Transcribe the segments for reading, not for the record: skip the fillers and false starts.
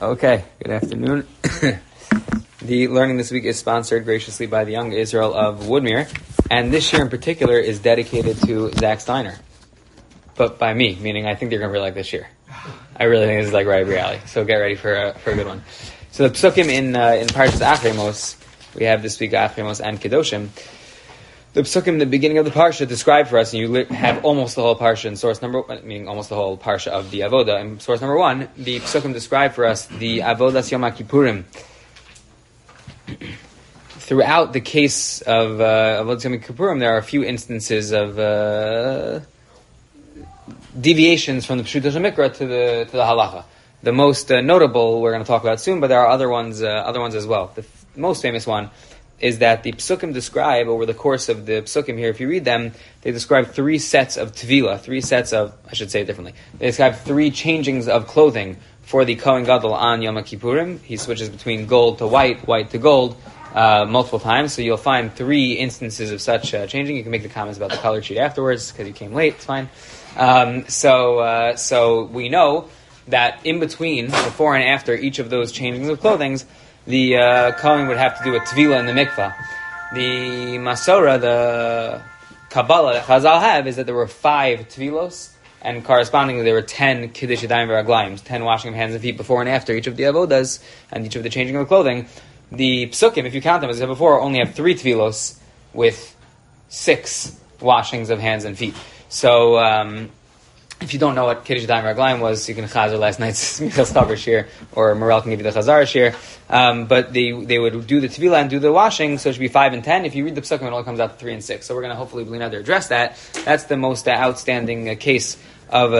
Okay, good afternoon. The learning this week is sponsored graciously by the Young Israel of Woodmere, and this year in particular is dedicated to Zach Steiner. But by me, meaning I think they're going to really like this year. I really think this is like right up your alley, so get ready for a good one. So the psukim in Parshas Achremos, we have this week Achremos and Kedoshim. The psukim, the beginning of the parsha, describe for us, and you have almost the whole parsha in source number, meaning almost the whole parsha of the avoda. In source number 1, the psukim describe for us the avodas Yom Kippurim. Throughout the case of avodas Yom Kippurim, there are a few instances of deviations from the Pshuto Shemikra to the halacha. The most notable we're going to talk about soon, but there are other ones as well. The most famous one is that the psukim describe, over the course of the psukim here, if you read them, they describe 3 sets of tvila, I should say it differently. They describe 3 changings of clothing for the Kohen Gadol on Yom Kippurim. He switches between gold to white, white to gold, multiple times. So you'll find 3 instances of such changing. You can make the comments about the color sheet afterwards, because you came late, it's fine. So we know that in between, before and after each of those changings of clothing, the Kohen would have to do a tvila in the mikvah. The Masorah, the Kabbalah that Chazal have, is that there were 5 tvilos, and correspondingly there were 10 kiddush yadayim v'raglayim, 10 washing of hands and feet before and after each of the avodas, and each of the changing of the clothing. The psukim, if you count them, as I said before, only have 3 tvilos with 6 washings of hands and feet. So, if you don't know what Kiddush Yadayim Raglayim was, you can chazer last night's Michas Chaver shir, or Morel can give you the Chazara shir. But they would do the Tevilah and do the washing, so it should be 5 and 10. If you read the Psukim, it only comes out to 3 and 6. So we're going to hopefully address that. That's the most outstanding case of,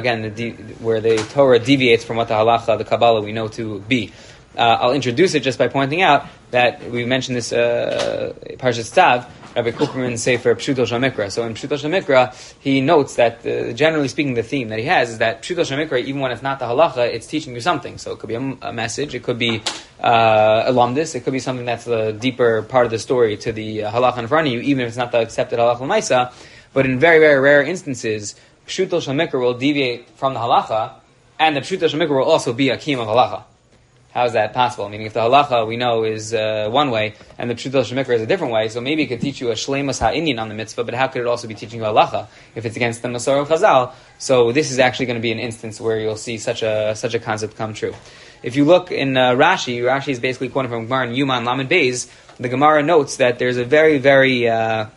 where the Torah deviates from what the halacha, the Kabbalah, we know to be. I'll introduce it just by pointing out that we mentioned this Parshas Tzav, Rabbi Kuperman Sefer Pshuto Shemikra. So in Pshuto Shemikra, he notes that, generally speaking, the theme that he has is that Pshuto Shemikra, even when it's not the halacha, it's teaching you something. So it could be a message, it could be a lumdus, it could be something that's the deeper part of the story to the halacha in front of you, even if it's not the accepted halacha l'maisa. But in very, very rare instances, Pshuto Shemikra will deviate from the halacha, and the Pshuto Shemikra will also be a kiyum of halacha. How is that possible? Meaning, if the halacha we know is one way, and the pshuto shemikra is a different way, so maybe it could teach you a shleimus ha'inyan on the mitzvah, but how could it also be teaching you halacha if it's against the Masorah of Chazal? So this is actually going to be an instance where you'll see such a concept come true. If you look in Rashi is basically quoting from Gemara in Yuman Lamed Beis. The Gemara notes that there's a very, very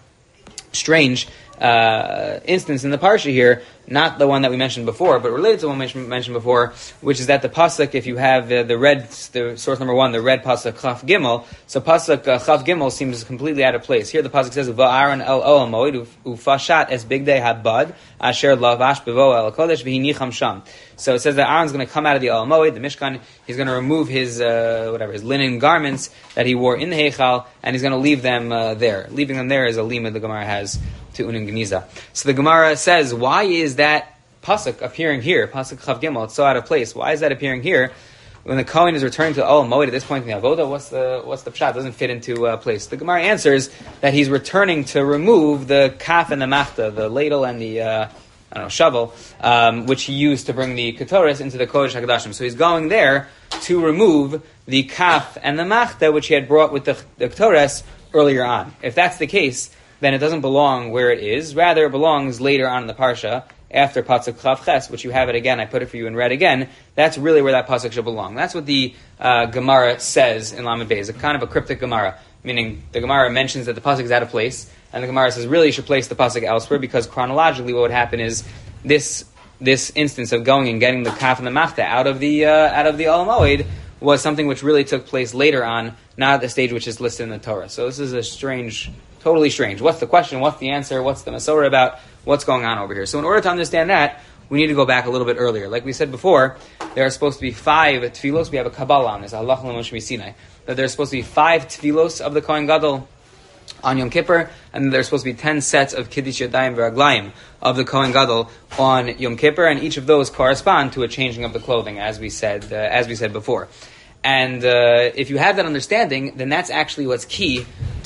strange instance in the parsha here, not the one that we mentioned before, but related to the one we mentioned before, which is that the pasuk, if you have the source number 1, the red pasuk Chaf Gimel, so pasuk Chaf Gimel seems completely out of place. Here the pasuk says Va'aron el Ohel Moed ufashat es bigdei habad asher lavash bevo el kodesh v'hinicham sham. So it says that Aaron's going to come out of the Ohel Moed, the Mishkan. He's going to remove his his linen garments that he wore in the Heichal, and he's going to leave them there. Leaving them there is a lima the Gemara has to Unim Geniza. So the Gemara says, why is that pasuk appearing here? Pasuk Chav Gimel, it's so out of place. Why is that appearing here when the Kohen is returning to Ohel Moed at this point in the Avoda? What's the pshat? It doesn't fit into place. The Gemara answers that he's returning to remove the kaf and the machta, the ladle and the shovel, which he used to bring the ketores into the Kodesh HaKadoshim. So he's going there to remove the kaf and the machta, which he had brought with the ketores earlier on. If that's the case, then it doesn't belong where it is. Rather, it belongs later on in the parsha, after Pasuk Chav Ches, which you have it again. I put it for you in red again. That's really where that pasuk should belong. That's what the Gemara says in Lamed Beis. It's kind of a cryptic Gemara, meaning the Gemara mentions that the pasuk is out of place, and the Gemara says really you should place the pasuk elsewhere, because chronologically what would happen is this instance of going and getting the kaf and the machta out of the Ohel Moed was something which really took place later on, not at the stage which is listed in the Torah. So this is totally strange. What's the question? What's the answer? What's the Masorah about? What's going on over here? So in order to understand that, we need to go back a little bit earlier. Like we said before, there are supposed to be 5 tefillos. We have a Kabbalah on this, Allah Moshe Sinai, that there's supposed to be 5 tefillos of the Kohen Gadol on Yom Kippur, and there's supposed to be 10 sets of Kiddush Yadayim v'Raglayim of the Kohen Gadol on Yom Kippur, and each of those correspond to a changing of the clothing, as we said before. And if you have that understanding, then that's actually what's key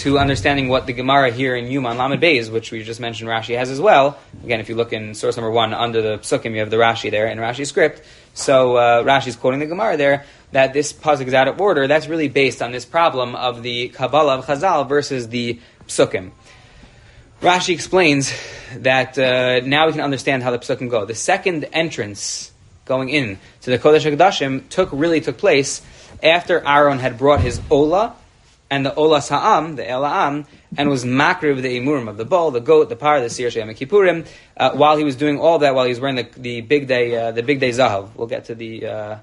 to understanding what the Gemara here in Yuma and Lamed Beis, which we just mentioned Rashi has as well. Again, if you look in source number 1 under the Psukim, you have the Rashi there in Rashi's script. So Rashi's quoting the Gemara there that this pasuk is out of order. That's really based on this problem of the Kabbalah of Chazal versus the Psukim. Rashi explains that now we can understand how the Psukim go. The second entrance going in to the Kodesh HaKodashim took place after Aaron had brought his Ola and the Ola Sa'am, the Ela'am, and was makriv the imurim of the bull, the goat, the par, the seir sheyam kippurim. While he was doing all that, while he was wearing the big day zahav, we'll get to the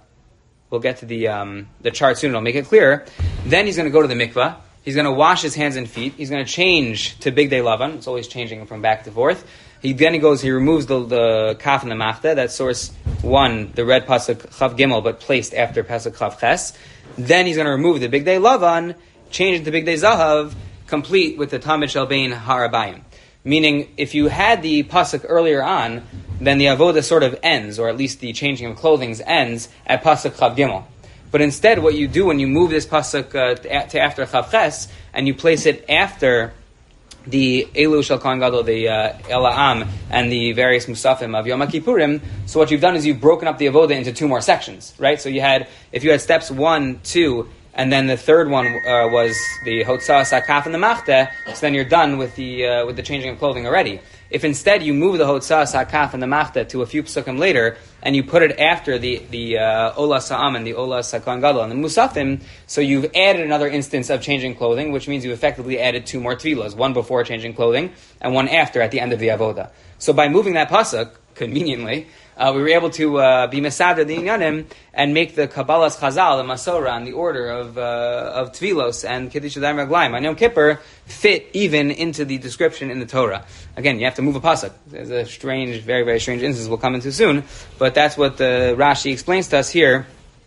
chart soon. It'll make it clearer. Then he's going to go to the mikvah. He's going to wash his hands and feet. He's going to change to big day lavan. It's always changing from back to forth. He removes the kaf and the mafta. That's source 1, the red pasuk chav gimel, but placed after pasuk chav ches. Then he's going to remove the big day lavan, change it to big day zahav, complete with the tamid shel bein harabayim. Meaning, if you had the pasuk earlier on, then the avoda sort of ends, or at least the changing of clothing ends at pasuk chav gimel. But instead, what you do when you move this pasuk to after chav ches, and you place it after the Elu Shel Kohen Gadol, the Ela'am, and the various Musafim of Yom Kippurim. So what you've done is you've broken up the Avoda into 2 more sections, right? So if you had steps 1, 2, and then the third one was the Hotzah, Sakaf, and the Machteh, so then you're done with the changing of clothing already. If instead you move the Hotzah, Sakaf, and the Machteh to a few Psukim later, and you put it after the Ola Sa'am and the Ola Kohen Gadol and the Musafim, so you've added another instance of changing clothing, which means you effectively added 2 more Tvilas, one before changing clothing, and one after at the end of the Avoda. So by moving that pasuk, conveniently, we were able to be mesader the inyanim and make the Kabbalah's Chazal, the Masorah, and the order of Tvilos and Kiddush Yadayim Raglayim on Yom Kippur fit even into the description in the Torah. Again, you have to move a pasuk. There's a strange, very, very strange instance we'll come into soon, but that's what the Rashi explains to us here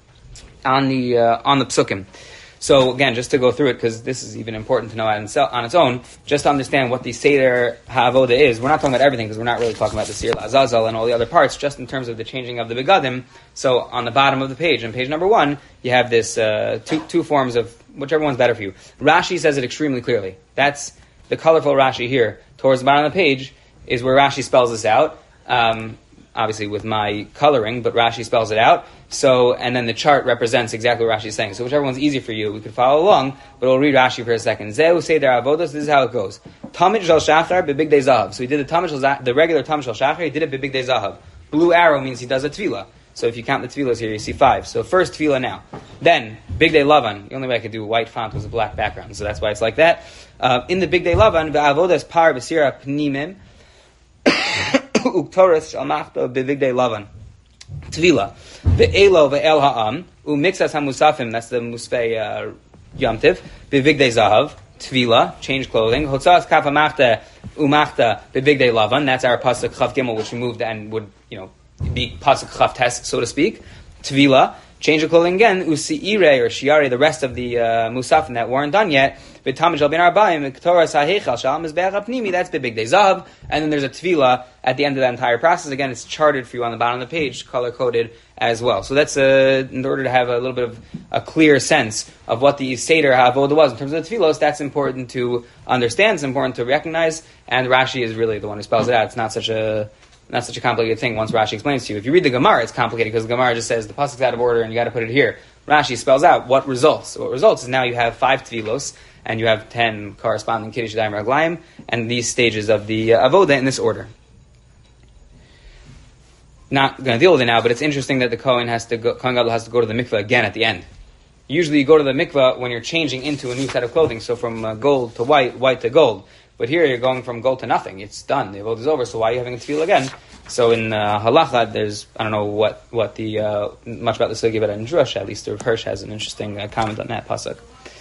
on the Psukim. So again, just to go through it, because this is even important to know on its own, just to understand what the Seder HaAvoda is. We're not talking about everything, because we're not really talking about the Sir Azazel and all the other parts, just in terms of the changing of the Begadim. So on the bottom of the page, on page number 1, you have this two forms of whichever one's better for you. Rashi says it extremely clearly. That's the colorful Rashi here. Towards the bottom of the page is where Rashi spells this out. Obviously with my coloring, but Rashi spells it out. So, and then the chart represents exactly what Rashi is saying. So whichever one's easier for you, we could follow along, but we'll read Rashi for a second. Zeu Seder Avodos, this is how it goes. Tamid Shel Shachar bebig day zahav. So he did the regular Tamid Shel Shachar, he did it bebig day zahav. Blue arrow means he does a tefillah. So if you count the tefillahs here, you see 5. So first tefillah now. Then, big day lavan. The only way I could do white font was a black background, so that's why it's like that. In the big day lavan, ve'avodas par v'sira pnimim, uktoras shal machto bebig day lavan. Tvila. Ve'elo ve'el ha'am, umixas hamusafim, that's the musfei yomtiv, bebig day zahav. Tvila, change clothing. Hotzas kafa machta umachta bebig day lavan, that's our pasuk chav gimel, which we moved and would, be pasuk chav tes, so to speak. Tvila, change of clothing again. Usi'ire or shiare, the rest of the musafim that weren't done yet. V'tamid shel ben arbaim, k'toras ha'heichal shal mizbeach ha'pnimi, that's bebig day zahav. And then there's a tvila at the end of that entire process. Again, it's charted for you on the bottom of the page, color-coded as well. So that's in order to have a little bit of a clear sense of what the Seder HaAvodah was in terms of the tefillos. That's important to understand. It's important to recognize. And Rashi is really the one who spells it out. It's not such a complicated thing once Rashi explains to you. If you read the Gemara, it's complicated because the Gemara just says the pasuk's out of order and you got to put it here. Rashi spells out what results. So what results is now you have 5 tefillos and you have 10 corresponding Kiddush Yadayim Raglayim and these stages of the Avodah in this order. Not going to deal with it now, but it's interesting that the Kohen Gadol has to go to the mikveh again at the end. Usually you go to the mikveh when you're changing into a new set of clothing, so from gold to white, white to gold. But here you're going from gold to nothing. It's done. The avodah is over, so why are you having a tefillah again? So in halacha, there's, I don't know what the much about the sugi, but in Drush, at least Rav Hirsch has an interesting comment on that pasuk.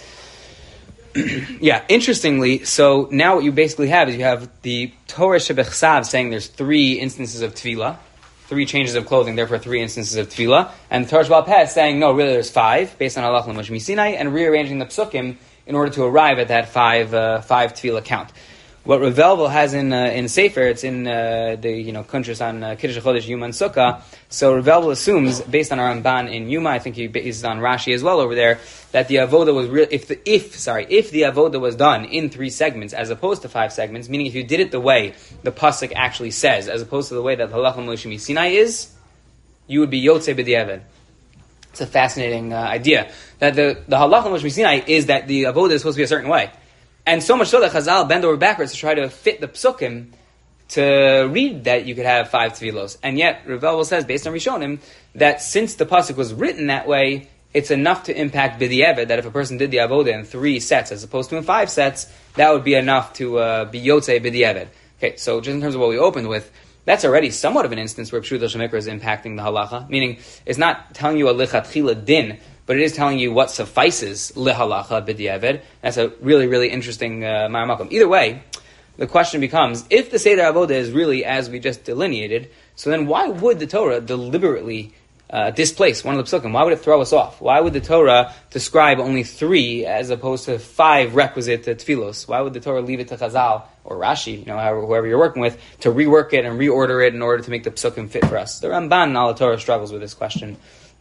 Yeah, interestingly, so now what you basically have is you have the Torah Shebechsav saying there's 3 instances of tefillah, 3 changes of clothing, therefore 3 instances of tefillah, and the Torah Shebal Peh is saying, no, really there's 5, based on Halach L'Moshe Misinai, and rearranging the psukim in order to arrive at that 5 tefillah count. What Rav Elvel has in Sefer, it's in the Kuntres on Kiddush Chodesh Yuma and Sukkah. So Rav Elvel assumes, based on our Ramban in Yuma, I think he is on Rashi as well over there, that the avoda was real. If the avoda was done in 3 segments as opposed to 5 segments, meaning if you did it the way the pasuk actually says, as opposed to the way that Halacha Moshe Sinai is, you would be Yotzei B'diavad. It's a fascinating idea that the Halacha Moshe Sinai is that the avoda is supposed to be a certain way. And so much so that Chazal bend over backwards to try to fit the psukim to read that you could have 5 tefillos. And yet, Rav Elvel says, based on Rishonim, that since the pasuk was written that way, it's enough to impact b'di'evet, that if a person did the avoda in 3 sets as opposed to in 5 sets, that would be enough to be yotzei b'di'evet. Okay, so just in terms of what we opened with, that's already somewhat of an instance where Pshuto Shemikra is impacting the halacha, meaning it's not telling you a lichatchila din, but it is telling you what suffices lehalacha b'di'evet. That's a really, really interesting ma'amakom. Either way, the question becomes, if the Seder Avoda is really as we just delineated, so then why would the Torah deliberately displace one of the psukim? Why would it throw us off? Why would the Torah describe only 3 as opposed to 5 requisite tefillos? Why would the Torah leave it to Chazal or Rashi, whoever you're working with, to rework it and reorder it in order to make the psukim fit for us? The Ramban in Al Torah struggles with this question.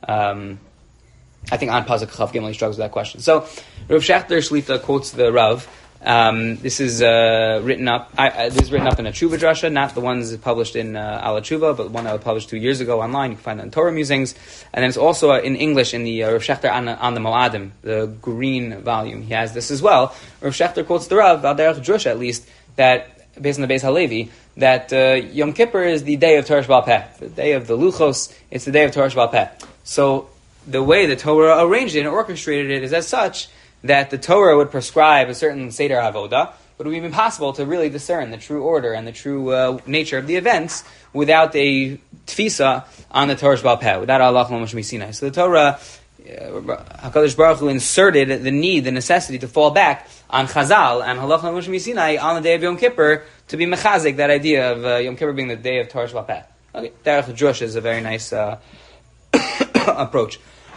I think An Pasuk Chav Gimel struggles with that question. So Rav Schachter Shlita quotes the Rav. This is written up. This is written up in a Tshuva drasha, not the ones published in Al Tshuva, but one that was published 2 years ago online. You can find it in Torah Musings, and then it's also in English in the Rav Schachter on the Moadim, the green volume. He has this as well. Rav Schachter quotes the Rav, Al Derech Drusha at least, that based on the Beis Halevi, that Yom Kippur is the day of Torah Sheba'al Peh, the day of the Luchos. It's the day of Torah Sheba'al Peh. So the way the Torah arranged it and orchestrated it is as such that the Torah would prescribe a certain Seder Avoda, but it would be impossible to really discern the true order and the true nature of the events without a tfisa on the Torah Sheba'al Peh, without Allah Moshe Sinai. So the Torah, HaKadosh Baruch Hu inserted the necessity to fall back on Chazal and Halacha Moshe Sinai on the day of Yom Kippur to be mechazik, that idea of Yom Kippur being the day of Torah Sheba'al Peh. Okay, Derech Drush is a very nice approach.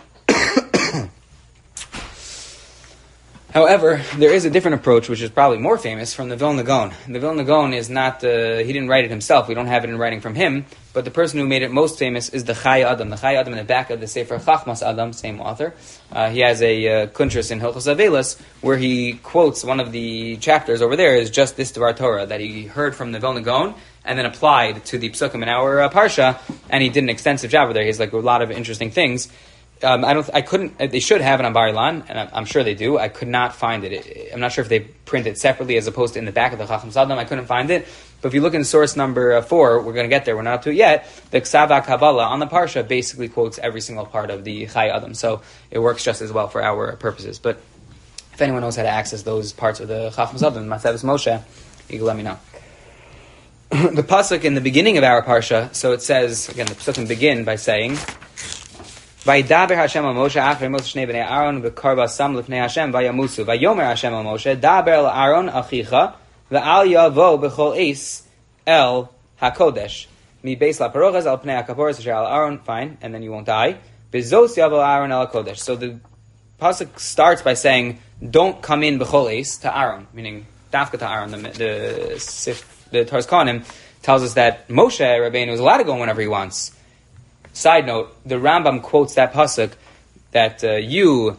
However, there is a different approach, which is probably more famous, from the Vilna Gaon. The Vilna Gaon is not, he didn't write it himself, we don't have it in writing from him, but the person who made it most famous is the Chai Adam. The Chai Adam in the back of the Sefer Chachmas Adam, same author. He has a Kuntres in Hilchos Avelis, where he quotes one of the chapters over there is just this Dvar Torah, that he heard from the Vilna Gaon, and then applied to the Psukim in our Parsha, and he did an extensive job with there. He has a lot of interesting things. They should have it on Bar Ilan, and I'm sure they do. I could not find it. I'm not sure if they print it separately as opposed to in the back of the Chacham Sadam. I couldn't find it. But if you look in source number 4, we're going to get there. We're not up to it yet. The Ksava Kabbalah on the Parsha basically quotes every single part of the Chai Adam. So it works just as well for our purposes. But if anyone knows how to access those parts of the Chacham Sadam, Maseves Moshe, you can let me know. The pasuk in the beginning of our Parsha, so it says, again, the Psukim begin by saying, Vaydaber Hashem al Moshe after Moshe shnei bnei Aaron v'karba sam lifnei Hashem vayamusu vayomer Hashem al Moshe daber el Aaron achicha v'al yavo b'chol eis el hakodesh mi beis laparochas al pnei hakaporos asher al Aaron, fine, and then you won't die. Bezos yavo Aaron el hakodesh. So the pasuk starts by saying, don't come in b'chol eis to Aaron, meaning dafka to Aaron. The Torah's Kohanim tells us that Moshe Rabbeinu is allowed to go whenever he wants. Side note, the Rambam quotes that pasuk that you,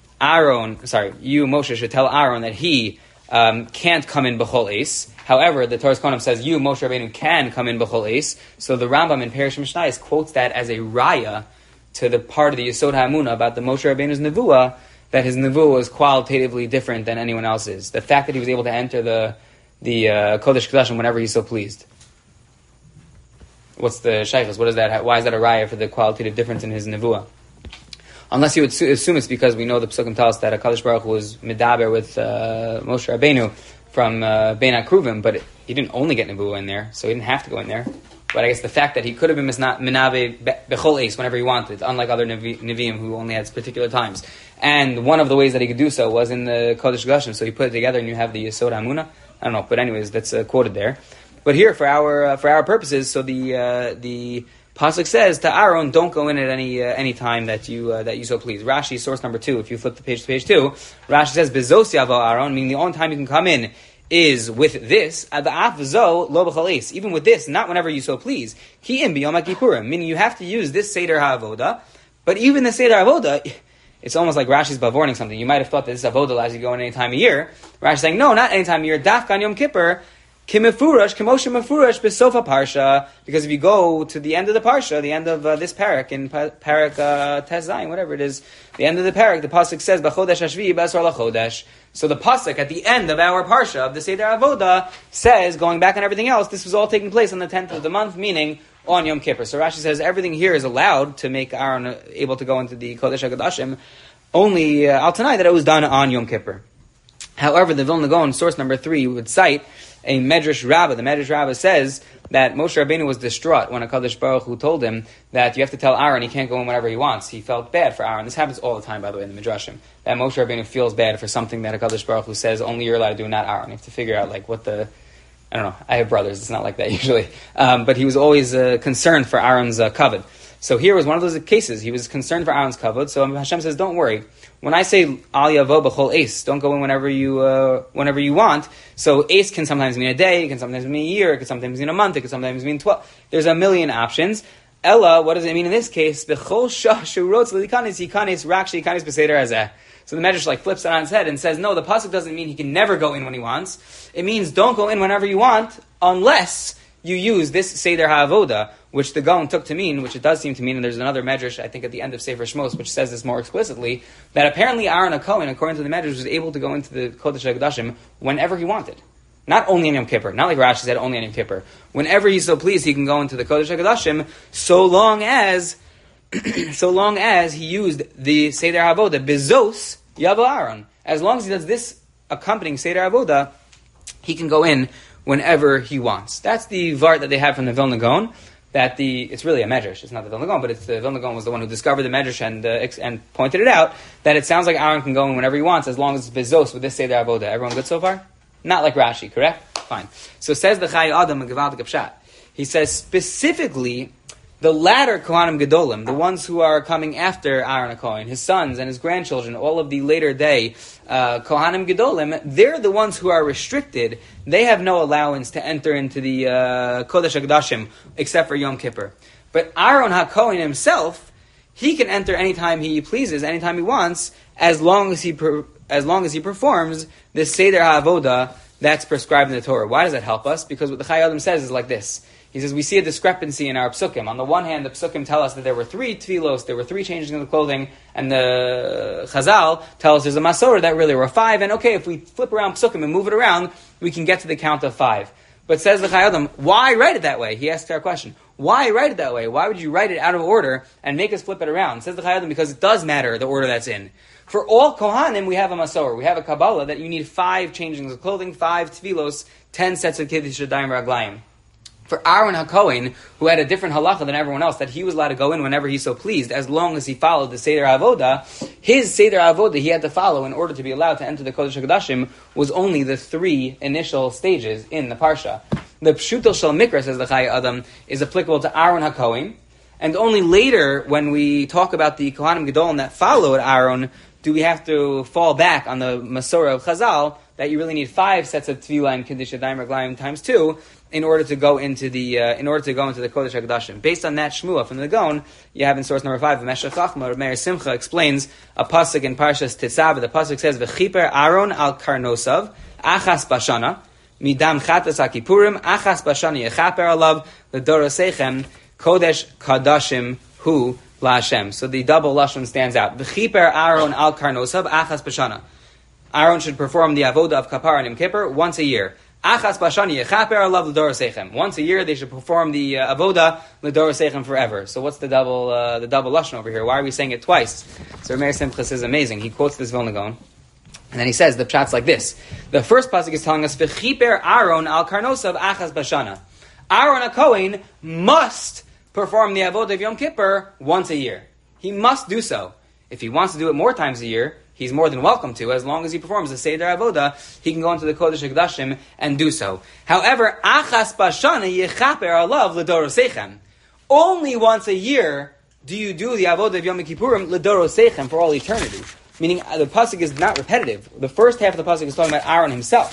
Moshe, should tell Aaron that he can't come in b'chol eis. However, the Torah's Kohanim says you, Moshe Rabbeinu, can come in b'chol eis. So the Rambam in Perish Mishnayos quotes that as a raya to the part of the Yesod HaEmunah about the Moshe Rabbeinu's nevuah, that his nevuah was qualitatively different than anyone else's. The fact that he was able to enter the Kodesh Kodashim whenever he's so pleased. What's the shaykhus? What is that? Why is that a raya for the qualitative difference in his nevuah? Unless you would assume it's because we know the Psukim tell us that HaKadosh Baruch Hu was medaber with Moshe Rabbeinu from Bein HaKruvim, but he didn't only get nevuah in there, so he didn't have to go in there. But I guess the fact that he could have been menabe bechol eis whenever he wanted, unlike other neviim who only had particular times. And one of the ways that he could do so was in the Kodesh Kodashim, so you put it together and you have the Yesod HaEmunah. I don't know, but anyways, that's quoted there. But here, for our purposes, so the pasuk says to Aaron, don't go in at any time that you so please. Rashi, source number 2, if you flip the page to page 2, Rashi says bezos yavo Aaron, meaning the only time you can come in is with this, even with this, not whenever you so please. Meaning you have to use this Seder HaAvoda, but even the Seder HaAvoda, it's almost like Rashi's bavorning something. You might have thought that this Avoda allows you to go in any time of year. Rashi's saying, no, not any time of year. Dafkan Yom Kippur, Kimefurash, Kemoshe Mefurash, Besofa Parsha. Because if you go to the end of the Parsha, the end of this parak, in parak Tes Zayin, whatever it is, the end of the parak, the pasuk says, B'chodesh Hashvi B'asar L'chodesh. So the pasuk at the end of our Parsha, of the Seder Avoda, says, going back on everything else, this was all taking place on the 10th of the month, meaning on Yom Kippur. So Rashi says everything here is allowed to make Aaron able to go into the Kodesh HaKodashim, only Al Tanai that it was done on Yom Kippur. However, the Vilna Gaon, source number 3, would cite a Medrash Rabbah. The Medrash Rabbah says that Moshe Rabbeinu was distraught when HaKadosh Baruch Hu told him that you have to tell Aaron he can't go in whenever he wants. He felt bad for Aaron. This happens all the time, by the way, in the Midrashim. That Moshe Rabbeinu feels bad for something that HaKadosh Baruch Hu says only you're allowed to do, not Aaron. You have to figure out what the... I don't know. I have brothers. It's not like that usually. But he was always concerned for Aaron's kavod. So here was one of those cases. He was concerned for Aaron's kavod. So Hashem says, don't worry. When I say al yavo b'chol ace, don't go in whenever you want. So ace can sometimes mean a day, it can sometimes mean a year, it can sometimes mean a month, it can sometimes mean 12. There's a million options. Ella, what does it mean in this case? B'chol shah shurotz l'ikanis yikanis rakshi yikanis b'seder hazeh. So the Medrash flips it on its head and says, no, the pasuk doesn't mean he can never go in when he wants. It means don't go in whenever you want, unless you use this Seder HaAvoda, which the Gaon took to mean, which it does seem to mean, and there's another Medrash, I think at the end of Sefer Shmos, which says this more explicitly, that apparently Aaron HaKohen, according to the Medrash, was able to go into the Kodesh HaKodashim whenever he wanted. Not only on Yom Kippur, not like Rashi said only on Yom Kippur. Whenever he's so pleased, he can go into the Kodesh HaKodashim, so long as he used the Seder HaAvoda, Bezos, Yavo Aaron. As long as he does this accompanying Seder Avoda, he can go in whenever he wants. That's the Vart that they have from the Vilna Gaon. It's really a Medrash. It's not the Vilna Gaon, but the Vilna Gaon was the one who discovered the Medrash and pointed it out, that it sounds like Aaron can go in whenever he wants, as long as it's Bezos with this Seder Avoda. Everyone good so far? Not like Rashi, correct? Fine. So says the Chai Adam and Gevaldik Pshat. He says specifically, the latter Kohanim Gedolim, the ones who are coming after Aaron HaKohen, his sons and his grandchildren, all of the later day Kohanim Gedolim, they're the ones who are restricted. They have no allowance to enter into the Kodesh HaKodashim except for Yom Kippur. But Aaron HaKohen himself, he can enter anytime he pleases, anytime he wants, as long as he performs the Seder HaAvoda that's prescribed in the Torah. Why does that help us? Because what the Chai Adam says is like this. He says, we see a discrepancy in our psukim. On the one hand, the psukim tell us that there were 3 tefillos, there were 3 changes in the clothing, and the Chazal tell us there's a Masorah that really were 5, and okay, if we flip around psukim and move it around, we can get to the count of 5. But says the Chai Adam, why write it that way? He asks our question. Why write it that way? Why would you write it out of order and make us flip it around? Says the Chai Adam, because it does matter the order that's in. For all Kohanim, we have a Masorah. We have a Kabbalah that you need 5 changes of clothing, 5 tefillos, 10 sets of Kiddush Yadayim Raglayim. For Aaron HaKohen, who had a different halacha than everyone else, that he was allowed to go in whenever he so pleased, as long as he followed the Seder Avoda, his Seder Avoda he had to follow in order to be allowed to enter the Kodesh HaKodashim was only the 3 initial stages in the Parsha. The Pshuto Shel Mikra, says the Chai Adam, is applicable to Aaron HaKohen, and only later, when we talk about the Kohanim Gedolim that followed Aaron, do we have to fall back on the Masorah of Chazal, that you really need 5 sets of Tefillah and Kiddush Yadayim Raglayim times 2, in order to go into the Kodesh HaKodashim. Based on that Shmuah from the Gaon, you have in source number 5, Meshech Chachma, Rav Meir Simcha explains a pasuk in Parshas Tetzaveh. The pasuk says, "V'chiper Aaron al karnosav achas bashana midam chatas hakipurim achas bashana yechaper alav l'dorosechem kodesh kadashim hu la'Hashem." So the double lashon stands out. V'chiper Aaron al karnosav achas bashana. Aaron should perform the avoda of kapara and Yom Kippur once a year. Achas bashani yechaper alav l'dorosechem. Once a year, they should perform the avoda l'dorosechem forever. So what's the double lashon over here? Why are we saying it twice? So Rav Meir Simcha says amazing. He quotes this Vilna Gaon, and then he says the pshat's like this. The first pasuk is telling us v'chiper Aaron al karnosav achas bashana. Aaron HaKohen must perform the avoda of Yom Kippur once a year. He must do so. If he wants to do it more times a year, he's more than welcome to. As long as he performs the Seder Avoda, he can go into the Kodesh HaKodashim and do so. However, achas bashana yechaper alav l'dorosechem. Only once a year do you do the Avoda of Yom Kippurim l'dorosechem for all eternity. Meaning, the pasuk is not repetitive. The first half of the pasuk is talking about Aaron himself.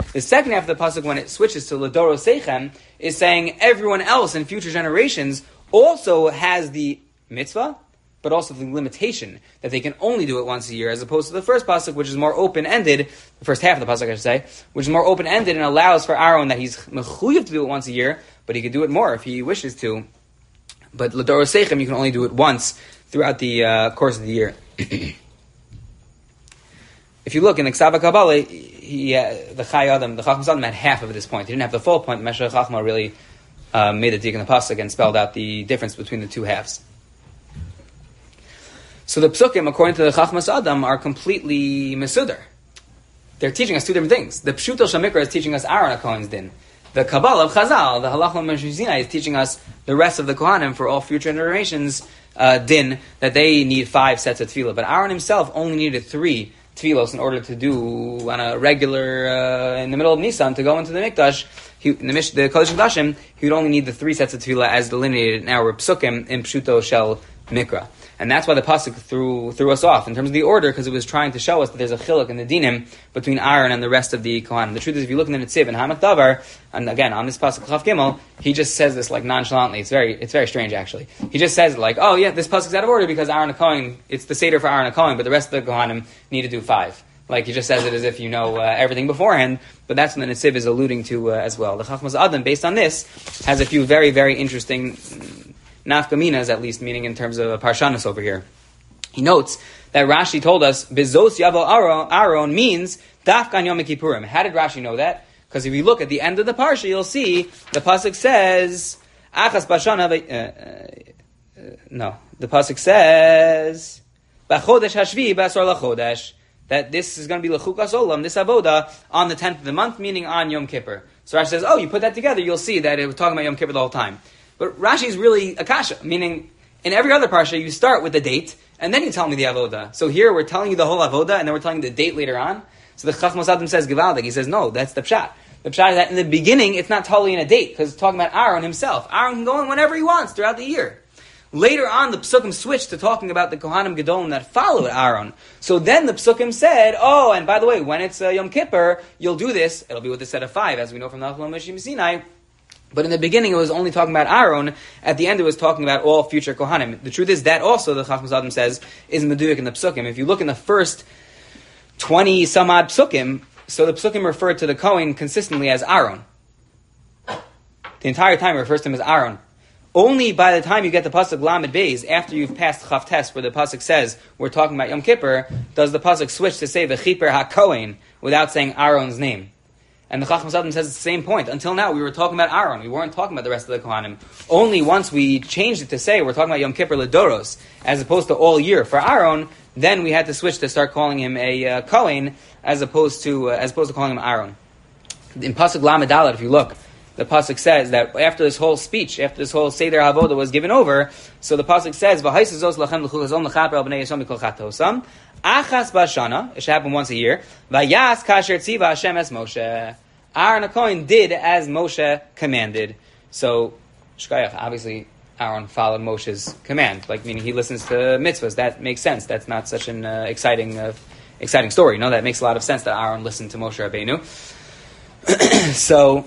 The second half of the pasuk, when it switches to Ladoro Seichem, is saying everyone else in future generations also has the mitzvah, but also the limitation that they can only do it once a year, as opposed to the first pasuk, which is more open-ended, the first half of the pasuk, I should say, which is more open-ended and allows for Aaron that he's mechuyev to do it once a year, but he could do it more if he wishes to. But Ladoro Seichem, you can only do it once throughout the course of the year. If you look in the Ksava Kabbalah, the Chai Adam, the Chachmas Adam had half of this point. He didn't have the full point. Meshach Chachma really made a dig in the pasuk and spelled out the difference between the two halves. So the psukim, according to the Chachmas Adam, are completely mesudar. They're teaching us two different things. The Pshuto Shamikra is teaching us Aaron HaKohen's din. The Kabbalah of Chazal, the Halach Meshuzina, is teaching us the rest of the Kohanim for all future generations din, that they need 5 sets of tefillah. But Aaron himself only needed 3 tefillos in order to do on a regular, in the middle of Nisan, to go into the Mikdash, the Kodesh Kodashim, he would only need the 3 sets of tefillah as delineated in our psukim in Pshuto Shel Mikra. And that's why the pasuk threw us off in terms of the order, because it was trying to show us that there's a chiluk in the dinim between Aaron and the rest of the Kohanim. The truth is, if you look in the Netziv and Hamak Davar, and again on this pasuk Chav Gimel, he just says this like nonchalantly. It's very strange actually. He just says like, oh yeah, this pasuk's out of order because Aaron HaKohen, it's the seder for Aaron HaKohen, but the rest of the Kohanim need to do 5. Like he just says it as if you know everything beforehand, but that's what the Netziv is alluding to as well. The Chachmas Adam, based on this, has a few very, very interesting nafkaminas, at least, meaning in terms of parshanas over here. He notes that Rashi told us Bizos Yavo Aaron means Dafkan Yom Kippurim. How did Rashi know that? Because if you look at the end of the parsha, you'll see the pasuk says Achas Bashana. The pasuk says B'chodesh Hashvi B'asor Lachodesh, that this is going to be Lechukas Olam, this avoda, on the 10th of the month, meaning on Yom Kippur. So Rashi says, oh, you put that together, you'll see that it was talking about Yom Kippur the whole time. But Rashi is really a kasha, meaning in every other parsha you start with the date and then you tell me the avoda. So here we're telling you the whole avoda and then we're telling you the date later on. So the Chachmas Adam says Givaldik. He says no, that's the pshat. The pshat is that in the beginning it's not totally in a date because it's talking about Aaron himself. Aaron can go in whenever he wants throughout the year. Later on, the psukim switched to talking about the Kohanim Gedolim that followed Aaron. So then the psukim said, oh, and by the way, when it's Yom Kippur, you'll do this. It'll be with a set of 5, as we know from the Halachah Meshim Sinai. But in the beginning, it was only talking about Aaron. At the end, it was talking about all future Kohanim. The truth is that also, the Chachmas Adam says, is meduyik in the psukim. If you look in the first 20 some odd psukim, so the psukim referred to the Kohen consistently as Aaron. The entire time it refers to him as Aaron. Only by the time you get the pasuk Lamed Beis, after you've passed Chav Tes, where the pasuk says we're talking about Yom Kippur, does the pasuk switch to say V'chiper HaKohen without saying Aaron's name. And the Chachmas Adam says the same point. Until now, we were talking about Aaron. We weren't talking about the rest of the Kohanim. Only once we changed it to say we're talking about Yom Kippur Ledoros, as opposed to all year for Aaron, then we had to switch to start calling him a Kohen, as opposed to calling him Aaron. In pasuk Lamed Dalet, if you look, the pasuk says that after this whole speech, after this whole Seder Havodah was given over, so the pasuk says, "V'haisazos lachem l'chukazon l'chaper al b'nei Yisrael mikol chatosam." Achas b'shana, it should happen once a year. Vayas kasher tziva Hashem es Moshe. Aaron HaKohen did as Moshe commanded. So, shkayach, obviously, Aaron followed Moshe's command, like meaning he listens to mitzvahs. That makes sense. That's not such an exciting story. No, that makes a lot of sense that Aaron listened to Moshe Rabbeinu. So.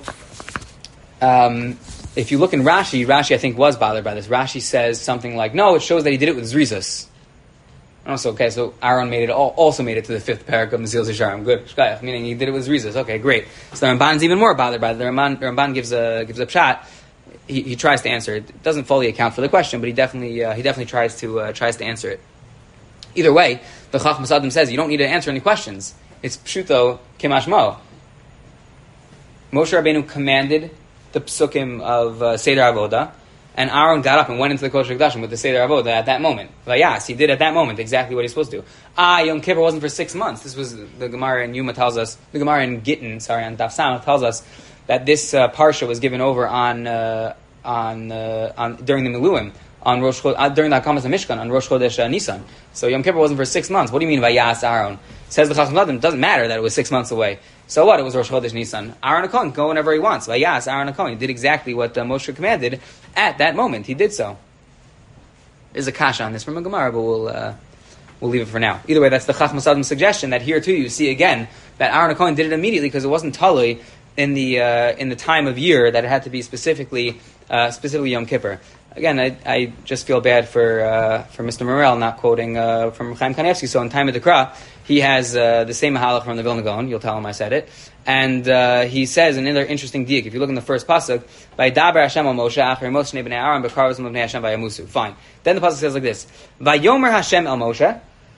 If you look in Rashi I think was bothered by this. Rashi says something like, no, it shows that he did it with Zrizas. So Aaron also made it to the 5th parak of Mesilas Yesharim. Good, shkayach, meaning he did it with Zrizas. Okay, great. So the Ramban's even more bothered by it. The Ramban gives a pshat. He tries to answer it. It doesn't fully account for the question, but he definitely tries to answer it. Either way, the Chachmas Adam says you don't need to answer any questions. It's pshuto kimashmo. Moshe Rabbeinu commanded the psukim of Seder Avodah, and Aaron got up and went into the Kodesh HaKodashim with the Seder Avodah at that moment. Vayas, he did at that moment exactly what he's supposed to do. Yom Kippur wasn't for 6 months. This was the Gemara in Yuma tells us, the Gemara in Gittin, on Daf Samach tells us that this parsha was given over on during the Miluim, on during the Hakamas HaMishkan, on Rosh Chodesh Nisan. So Yom Kippur wasn't for 6 months. What do you mean Vayas Aaron? Says the Chacham Adam, it doesn't matter that it was 6 months away. So what? It was Rosh Chodesh Nisan. Aaron HaKohen, go whenever he wants. Vayas, Aaron HaKohen, he did exactly what Moshe commanded at that moment. He did so. There's a kasha on this from a Gemara, but we'll leave it for now. Either way, that's the Chachmas Adam's suggestion that here too you see again that Aaron HaKohen did it immediately because it wasn't talui in the time of year that it had to be specifically Yom Kippur. Again, I just feel bad for Mr. Morel not quoting from Chaim Kanievsky. So in time of Dekra, he has the same Mahalach from the Vilna Gaon. You'll tell him I said it. And he says another interesting diak. If you look in the first pasuk, Vayidaber Hashem al Moshe acher Moshe bnei Aaron bekarvos bnei Hashem vayamusu. Fine. Then the pasuk says like this: Vayomer Hashem el Moshe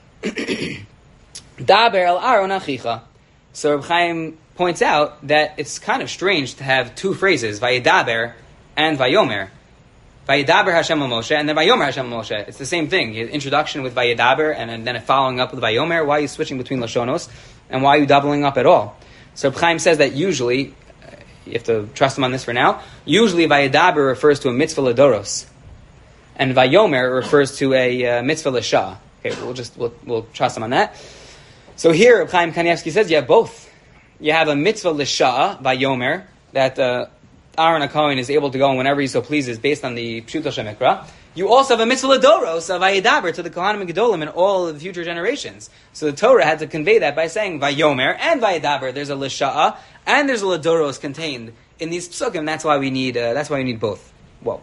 Daber el Aaron achicha. So Reb Chaim points out that it's kind of strange to have two phrases, Vayidaber and Vayomer. Vayidaber Hashem al Moshe, and then Vayomer Hashem al Moshe. It's the same thing. Introduction with Vayidaber, and then following up with Vayomer. Why are you switching between Lashonos? And why are you doubling up at all? So Chaim says that usually, you have to trust him on this for now, usually Vayidaber refers to a mitzvah ladoros, and Vayomer refers to a mitzvah l'shah. Okay, we'll trust him on that. So here, Chaim Kanievsky says you have both. You have a mitzvah l'shah, Vayomer, that Aaron HaKohen is able to go whenever he so pleases based on the Pshuto Shemikra. You also have a mitzvah l'doros of Vayidaber to the Kohanim and Gedolim and all of the future generations. So the Torah had to convey that by saying Vayomer and Vayidaber. There's a l'sha'a and there's a l'doros contained in these psukim. That's why we need both. Whoa.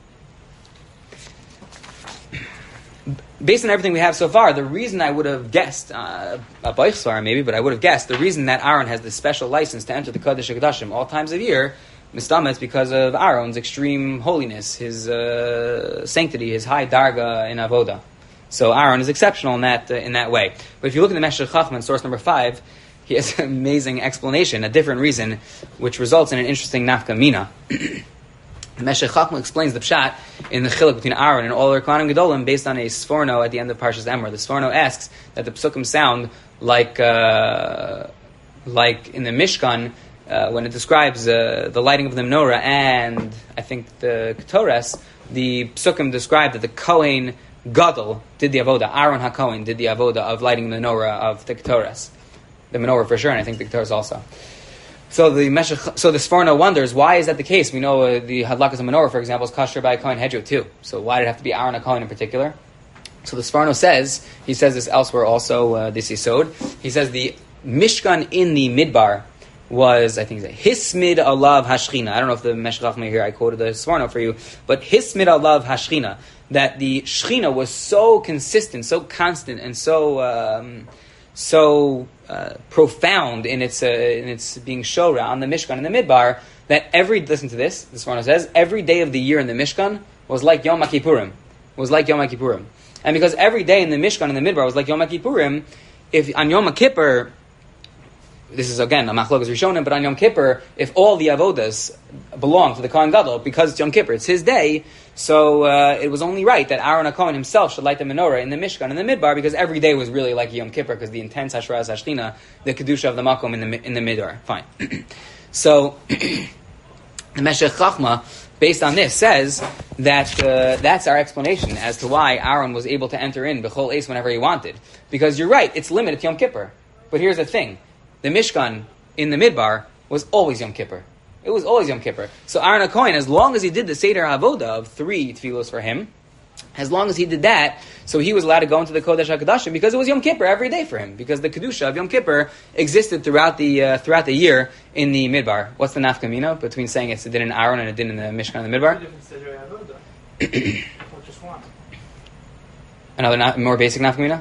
Based on everything we have so far, the reason I would have guessed, a Beichsvar maybe, but I would have guessed, the reason that Aaron has this special license to enter the Kodesh HaKodashim all times of year, Mistama, is because of Aaron's extreme holiness, his sanctity, his high darga in Avoda. So Aaron is exceptional in that way. But if you look at the Meshech Chachman, source number 5, he has an amazing explanation, a different reason, which results in an interesting nafka mina. The Meshech Chachman explains the pshat in the chiluk between Aaron and all their Kohanim Gedolim based on a Sforno at the end of Parshas Emor. The Sforno asks that the psukim sound like in the Mishkan when it describes the lighting of the menorah and I think the Ketores, the psukim describe that the Kohen Gadol did the avoda. Aaron HaKohen did the avoda of lighting the menorah of the Ketores. The menorah for sure, and I think the Ketores also. So the Sforno wonders, why is that the case? We know the Hadlakas of Menorah, for example, is kosher by Kohen Hedro too. So why did it have to be Aaron HaKohen in particular? So the Sforno says, he says this elsewhere also, this Yisod, he says the Mishkan in the Midbar was, I think, Hismid Alav Hashchina. I don't know if the Meshech Chachma here, I quoted the Sforno for you, but Hismid Alav Hashchina, that the Shechina was so consistent, so constant, and so profound in its being shora on the Mishkan in the Midbar that listen to this one says, every day of the year in the Mishkan was like Yom HaKippurim. And because every day in the Mishkan in the Midbar was like Yom HaKippurim, if on Yom HaKippur, this is again a machlokas rishonim, but on Yom Kippur, if all the avodas belong to the Kohen Gadol, because it's Yom Kippur, it's his day, so it was only right that Aaron HaKohen himself should light the menorah in the Mishkan, in the Midbar, because every day was really like Yom Kippur, because the intense Hashras Hashchina, the Kedusha of the Makom in the Midbar. Fine. So, the Meshech Chachma, based on this, says that that's our explanation as to why Aaron was able to enter in B'chol Eis whenever he wanted. Because you're right, it's limited to Yom Kippur. But here's the thing. The Mishkan in the Midbar was always Yom Kippur. It was always Yom Kippur. So Aaron HaKohen, as long as he did the Seder HaVoda of 3 tefillos for him, as long as he did that, so he was allowed to go into the Kodesh HaKodashim because it was Yom Kippur every day for him. Because the Kedusha of Yom Kippur existed throughout the year in the Midbar. What's the nafkamina between saying it did in Aaron and it did in the Mishkan in the Midbar? Just one. Another more basic nafkamina?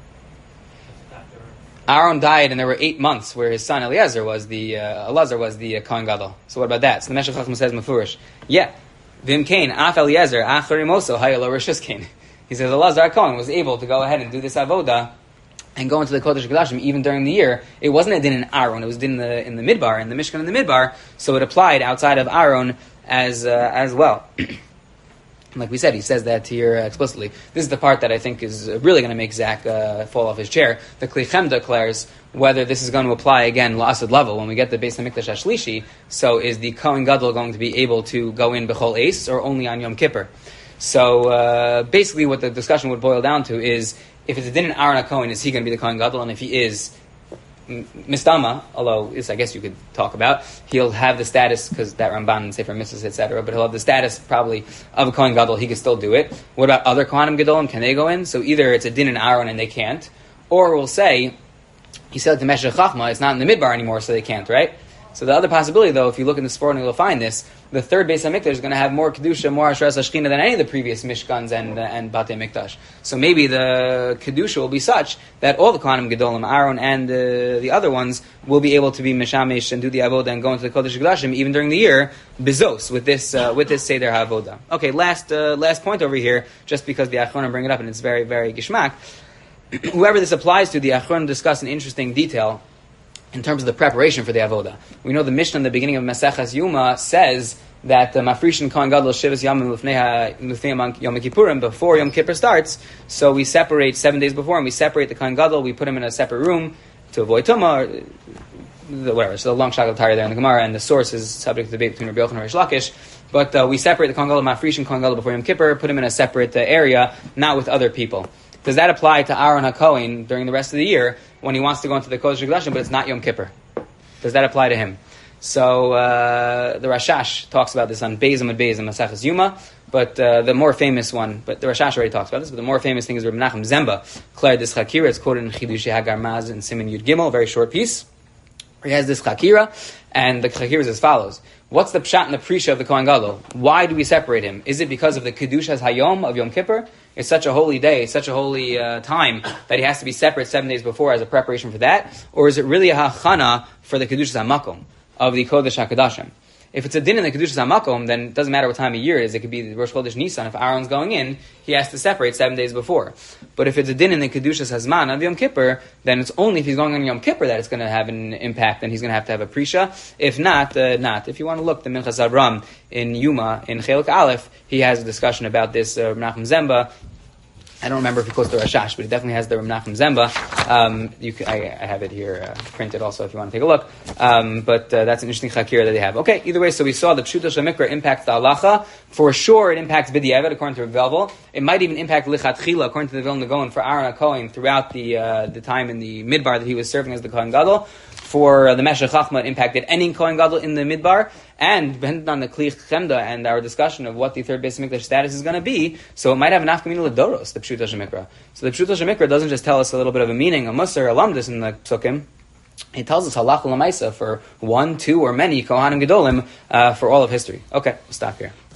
Aaron died, and there were 8 months where his son Elazar was the Kohen Gadol. So what about that? So the Meshech Chachma says Mefurish, yeah, Vim Kain Af Eliezer Acharimoso Hayalo Rishus Kain. He says Elazar Kohen was able to go ahead and do this avoda and go into the Kodesh HaKodashim even during the year. It wasn't a din in Aaron; it was din in the Midbar, in the Mishkan in the Midbar. So it applied outside of Aaron as well. Like we said, he says that here explicitly. This is the part that I think is really going to make Zach fall off his chair. The Kli Chem declares whether this is going to apply again la'asad level when we get the Beis HaMikdash HaShlishi. So is the Kohen Gadol going to be able to go in B'chol Eis or only on Yom Kippur? So basically what the discussion would boil down to is if it's a din in Aaron HaKohen, is he going to be the Kohen Gadol? And if he is, Mistama, although this I guess you could talk about, he'll have the status, because that Ramban and Sefer Mitzvahs, etc., but he'll have the status probably of a Kohen Gadol, he can still do it. What about other Kohanim Gadolim? Can they go in? So either it's a din in Aaron and they can't, or we'll say, he said to Meshech Chachma, it's not in the Midbar anymore, so they can't, right? So the other possibility, though, if you look in the Sforno, you'll find this, the third Beis HaMikdash is going to have more Kedusha, more Asheras HaShechina than any of the previous Mishkans and Batei Mikdash. So maybe the Kedusha will be such that all the Kohanim Gedolim, Aaron and the other ones, will be able to be Mishamish and do the Avodah and go into the Kodesh HaKodashim even during the year, Bezos, with this Seder HaAvodah. Okay, last point over here, just because the Achronim bring it up and it's very, very gishmak. Whoever this applies to, the Achronim discuss in interesting detail in terms of the preparation for the Avodah. We know the Mishnah in the beginning of Maseches Yuma says that Mafrishin Kohen Gadol Shivas Yamim Lufnei Yom Kippurim, before Yom Kippur starts, so we separate 7 days before, and we separate the Kohen Gadol, we put him in a separate room to avoid Tumah, or whatever. So the long shakal tari there in the Gemara, and the source is subject to debate between Rabbi Yochanan and Rish Lakish, but we separate the Kohen Gadol, Mafrishin Kohen Gadol before Yom Kippur, put him in a separate area, not with other people. Does that apply to Aaron HaKohen during the rest of the year when he wants to go into the Kodesh HaKodashim, but it's not Yom Kippur? Does that apply to him? So the Rashash talks about this on Beizim and Beizim Maseches Yuma, but the more famous one, but the Rashash already talks about this, but the more famous thing is Reb Menachem Zemba declared this Chakira. It's quoted in Chidushei Hagar Maz and Siman Yud Gimel, a very short piece. He has this Chakira, and the Chakira is as follows. What's the pshat and the prisha of the Kohen Gadol? Why do we separate him? Is it because of the Kedushas Hayom of Yom Kippur? It's such a holy day, such a holy time, that he has to be separate 7 days before as a preparation for that? Or is it really a hachana for the Kedushas HaMakom of the Kodesh HaKodashim? If it's a din in the Kedushas HaMakom, then it doesn't matter what time of year it is. It could be the Rosh Chodesh Nisan. If Aaron's going in, he has to separate 7 days before. But if it's a din in the Kedushas Hazman of Yom Kippur, then it's only if he's going on Yom Kippur that it's going to have an impact, and he's going to have a prisha. If not, not. If you want to look, the Minchas Avram in Yuma, in Chelik Aleph, he has a discussion about this, Menachem Zemba. I don't remember if he quotes the Rashash, but he definitely has the Menachem Zemba. I have it here printed also if you want to take a look. But that's an interesting chakira that they have. Okay, either way, so we saw the Pshuto Shemikra impacts the halacha. For sure, it impacts B'diavad, according to Velvel. It might even impact Lichatchila, according to the Vilna Gaon, for Aaron HaKohen throughout the time in the Midbar that he was serving as the Kohen Gadol. For the Meshech Chachma, it impacted any Kohen Gadol in the Midbar, and depending on the Kli Chemda and our discussion of what the third Beis HaMikdash status is going to be, so it might have an Afkamina L'Doros, the Pshuto Shemikra. So the Pshuto Shemikra doesn't just tell us a little bit of a meaning, a Musar, a Lamdus in the Psukim. It tells us Halach L'Maisa for one, two, or many Kohanim Gedolim for all of history. Okay, we'll stop here.